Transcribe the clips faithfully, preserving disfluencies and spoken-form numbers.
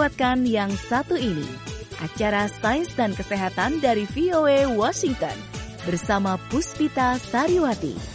lewatkan yang satu ini, acara Sains dan Kesehatan dari V O A Washington bersama Puspita Sariwati.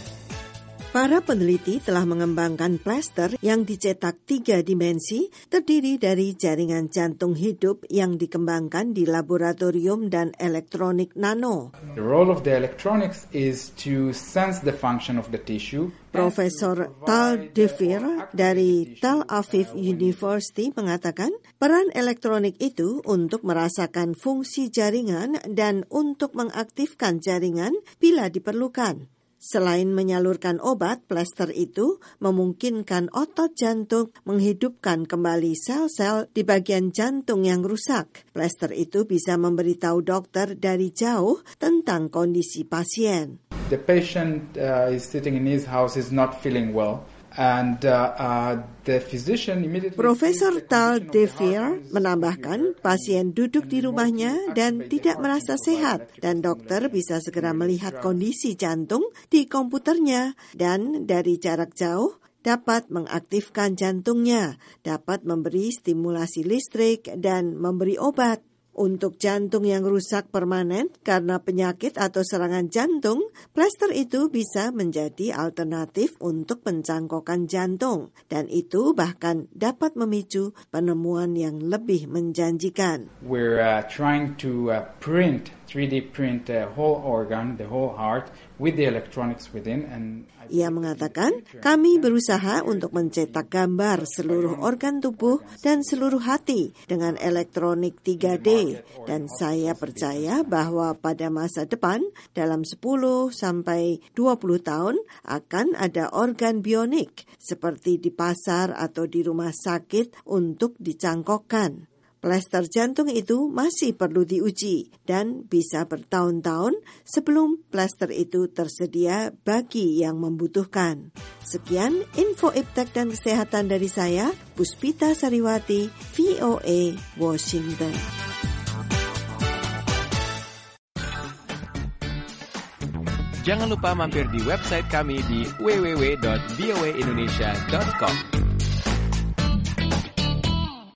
Para peneliti telah mengembangkan plaster yang dicetak tiga dimensi terdiri dari jaringan jantung hidup yang dikembangkan di laboratorium dan elektronik nano. The role of the electronics is to sense the function of the tissue. Profesor Tal Devere dari Tel Aviv University mengatakan peran elektronik itu untuk merasakan fungsi jaringan dan untuk mengaktifkan jaringan bila diperlukan. Selain menyalurkan obat, plaster itu memungkinkan otot jantung menghidupkan kembali sel-sel di bagian jantung yang rusak. Plaster itu bisa memberitahu dokter dari jauh tentang kondisi pasien. The patient uh, is sitting in his house, is not feeling well. And uh, uh, the physician immediately Profesor Tal Devere menambahkan pasien duduk di rumahnya dan tidak merasa sehat dan dokter bisa segera melihat kondisi jantung di komputernya dan dari jarak jauh dapat mengaktifkan jantungnya, dapat memberi stimulasi listrik dan memberi obat. Untuk jantung yang rusak permanen karena penyakit atau serangan jantung, plaster itu bisa menjadi alternatif untuk pencangkokan jantung, dan itu bahkan dapat memicu penemuan yang lebih menjanjikan. We're uh, trying to uh, print, three D print the whole organ, the whole heart, with the electronics within. And Ia mengatakan, kami berusaha untuk mencetak gambar seluruh organ tubuh dan seluruh hati dengan elektronik tiga D. Dan saya percaya bahwa pada masa depan, dalam sepuluh sampai dua puluh tahun, akan ada organ bionik seperti di pasar atau di rumah sakit untuk dicangkokkan. Plaster jantung itu masih perlu diuji dan bisa bertahun-tahun sebelum plaster itu tersedia bagi yang membutuhkan. Sekian info iptek dan kesehatan dari saya, Puspita Sariwati, V O A, Washington. Jangan lupa mampir di website kami di w w w dot v o a indonesia dot com.